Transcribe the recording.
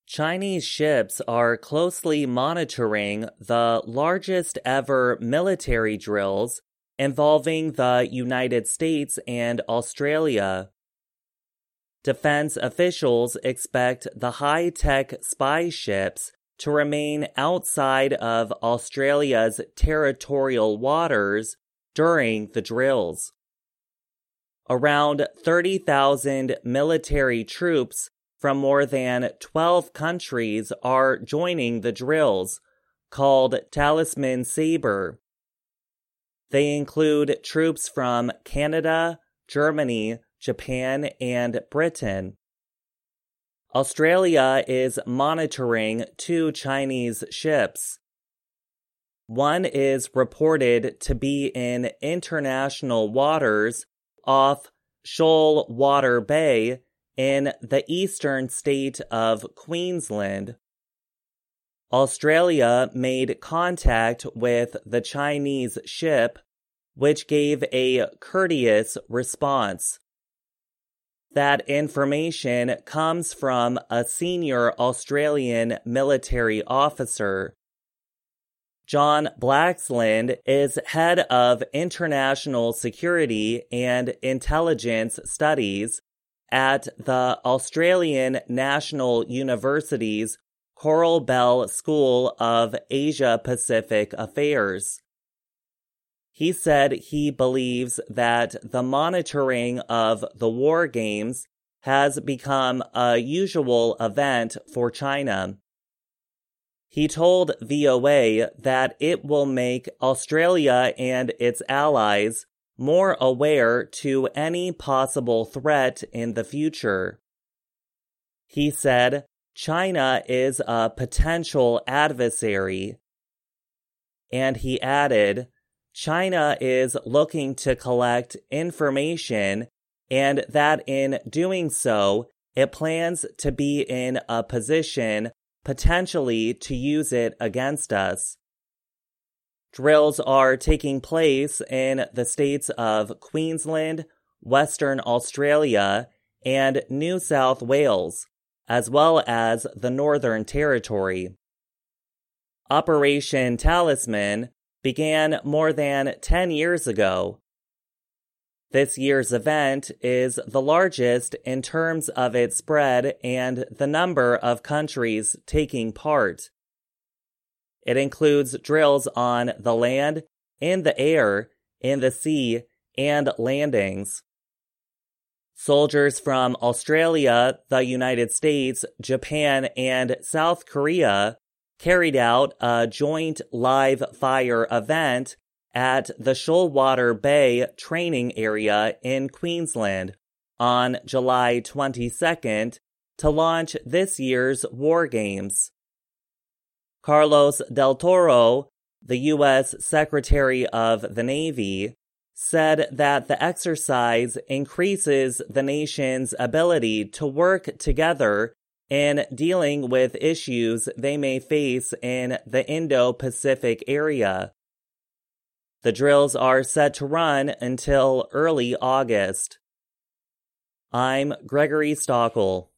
Chinese ships are closely monitoring the largest ever military drills involving the United States and Australia. Defense officials expect the high-tech spy ships to remain outside of Australia's territorial waters during the drills. Around 30,000 military troops from more than 12 countries are joining the drills, called Talisman Sabre. They include troops from Canada, Germany, Japan, and Britain. Australia is monitoring 2 Chinese ships. One is reported to be in international waters off Shoalwater Bay in the eastern state of Queensland. Australia made contact with the Chinese ship, which gave a courteous response. That information comes from a senior Australian military officer. John Blaxland is head of international security and intelligence studies at the Australian National University's Coral Bell School of Asia-Pacific Affairs. He said he believes that the monitoring of the war games has become a usual event for China. He told VOA that it will make Australia and its allies more aware to any possible threat in the future. He said, China is a potential adversary. And he added, China is looking to collect information and that in doing so, it plans to be in a position potentially to use it against us. Drills are taking place in the states of Queensland, Western Australia, and New South Wales, as well as the Northern Territory. Operation Talisman began more than 10 years ago. This year's event is the largest in terms of its spread and the number of countries taking part. It includes drills on the land, in the air, in the sea, and landings. Soldiers from Australia, the United States, Japan, and South Korea carried out a joint live fire event at the Shoalwater Bay training area in Queensland on July 22nd to launch this year's War Games. Carlos Del Toro, the U.S. Secretary of the Navy, said that the exercise increases the nation's ability to work together in dealing with issues they may face in the Indo-Pacific area. The drills are set to run until early August. I'm Gregory Stockel.